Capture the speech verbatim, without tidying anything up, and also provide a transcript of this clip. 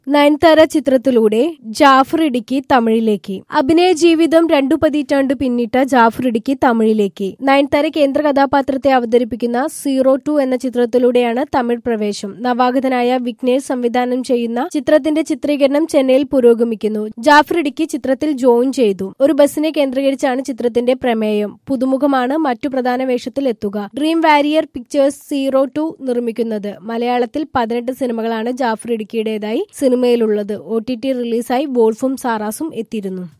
നയൻതാര ചിത്രത്തിലൂടെ ജാഫർ ഇടുക്കി തമിഴിലേക്ക്. അഭിനയ ജീവിതം രണ്ടു പതിറ്റാണ്ട് പിന്നിട്ട ജാഫർ ഇടുക്കി തമിഴിലേക്ക്. നയൻതാര കേന്ദ്ര കഥാപാത്രത്തെ അവതരിപ്പിക്കുന്ന സീറോ ടു എന്ന ചിത്രത്തിലൂടെയാണ് തമിഴ് പ്രവേശം. നവാഗതനായ വിഘ്നേഷ് സംവിധാനം ചെയ്യുന്ന ചിത്രത്തിന്റെ ചിത്രീകരണം ചെന്നൈയിൽ പുരോഗമിക്കുന്നു. ജാഫർ ഇടുക്കി ചിത്രത്തിൽ ജോയിൻ ചെയ്തു. ഒരു ബസിനെ കേന്ദ്രീകരിച്ചാണ് ചിത്രത്തിന്റെ പ്രമേയം. പുതുമുഖമാണ് മറ്റു പ്രധാന വേഷത്തിൽ എത്തുക. Dream warrior pictures zero two നിർമ്മിക്കുന്നത്. മലയാളത്തിൽ പതിനെട്ട് സിനിമകളാണ് ജാഫർ ഇടുക്കിയുടേതായി സിനിമയിലുള്ളത്. ഒ ടി ടി റിലീസായി വോൾഫും സാറാസും എത്തിയിരുന്നു.